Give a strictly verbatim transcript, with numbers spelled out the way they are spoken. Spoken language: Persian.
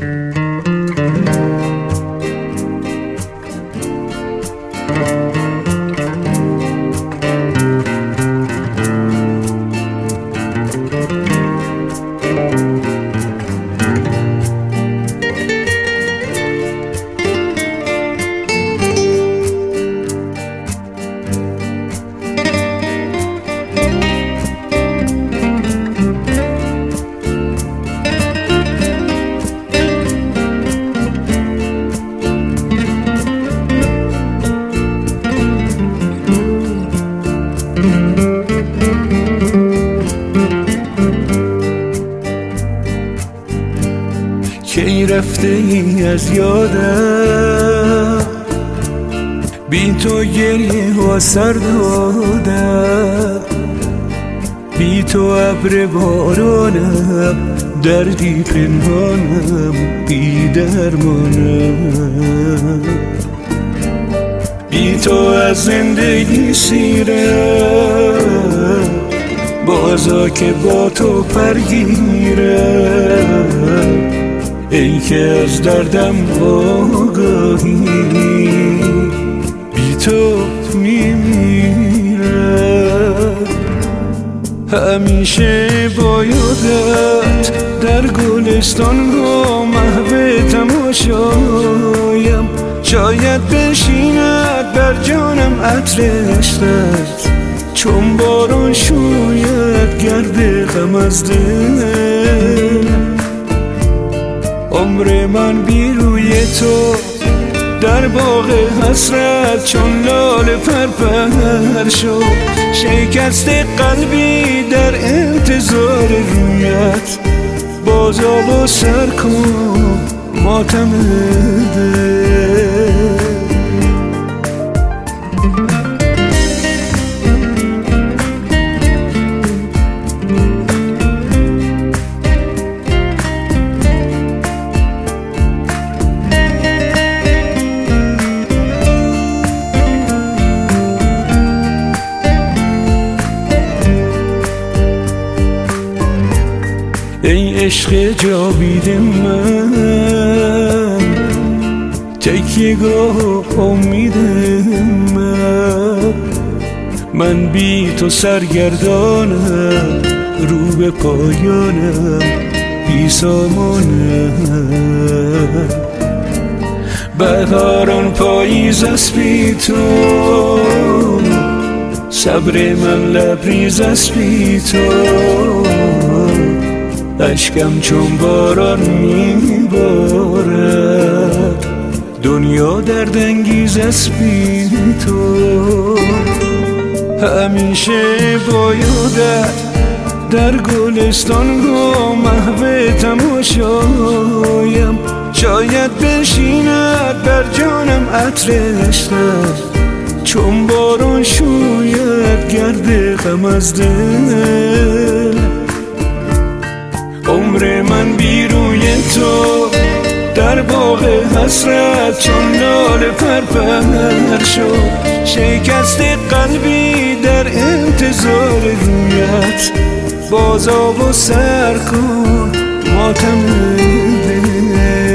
کی رفته ای از یادم، بی تو گریه ها سر دادم، بی تو ابر بارانم، دردی پنهانم، بی درمانم، بی تو از زندگی سیرم، بازا که با تو پرگیرم، ای که از دردم آگاهی، بی تو میمیرم. همیشه با یادت در گلستان با محو تماشایم، شاید بنشیند بر جانم عطر عشقت، چون باران شوید گرد غم از دل. عمر من بی روی تو در باغ حسرت چون لاله پرپر شد، شکست قلبی در انتظار رویت، بازا و سر کن ماتم دل. ای عشق جاوید من، تکیه‌گاه امید من، من بی تو سرگردانم، رو به پایانم، بی سامانم. بهاران پاییز است بی تو، صبر من لبریز است بی تو، اشکم چون باران میبارد، دنیا دردانگیز است بی تو. همیشه با یادت در گلستان با محو تماشایم، شاید بنشیند بر جانم عطر عشقت، چون باران شوید گرد غم از دل. عمر من بی روی تو در باغ حسرت چون لاله پرپر شد، شکست قلبی در انتظار رویت، بازا و سر کن ماتم دل.